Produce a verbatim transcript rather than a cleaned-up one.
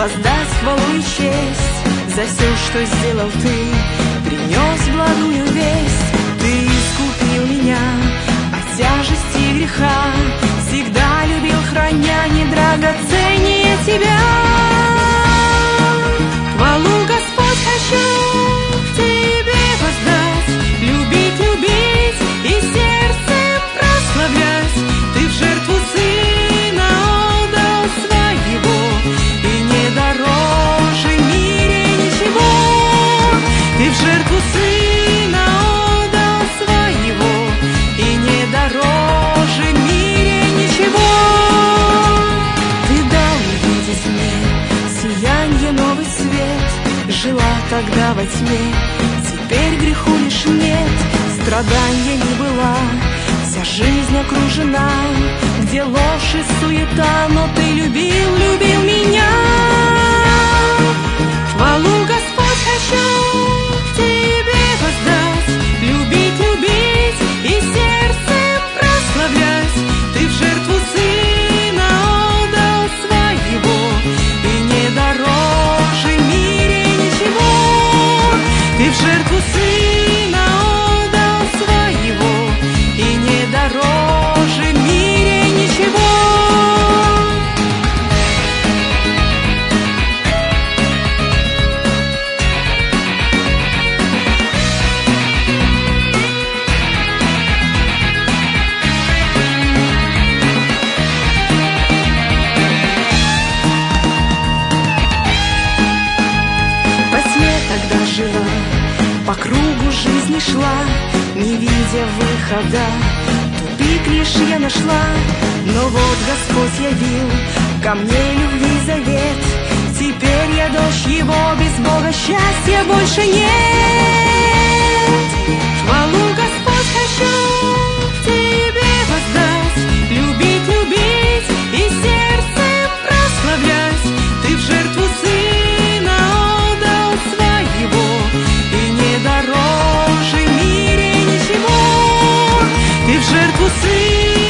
воздать хвалу и честь за все, что сделал ты. Принес благую весть, ты искупил меня от тяжести греха. Всегда любил, храня, не драгоценнее тебя. Хвалу, Господь, хочу тебе воздать, любить, любить и сердцем прославлять. Ты в жертву Сына отдал своего, и не дороже мире ничего. Ты в жертву Сына отдал своего, и не дороже мире ничего. Ты дал увидеть мне сиянье, новый свет. Жила тогда во тьме, теперь греху лишь нет. Страдания не была, вся жизнь окружена, где ложь и суета, но ты любил, любил меня. Хвалу, Господь, хочу тебе воздать, любить, любить и сердцем прославлять. Ты в жертву Сына отдал своего, и не дороже мире ничего. Ты в жертву Сына отдал своего, и не дороже мире ничего. Во тьме тогда жила, по кругу жизни шла, не видя выхода, тупик лишь я нашла. Но вот Господь явил ко мне любви завет. Теперь я дочь Его, без Бога счастья больше нет. Хвалу, Господь, хочу тебе воздать, любить, любить и сердцем прославлять. Ты в жертву Сына отдал своего, и не дороже мире ничего. Ты в жертву Сына